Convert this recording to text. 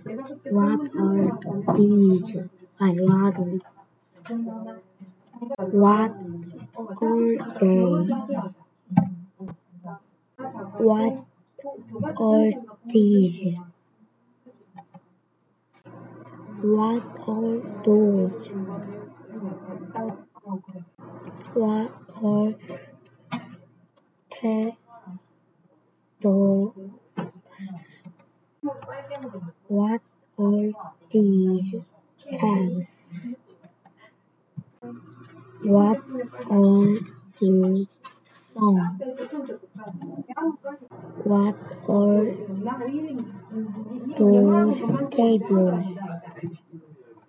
What are these? I rather. What are they? What are these? What are those? What are those? What are these tags? What are these songs? What are those tables?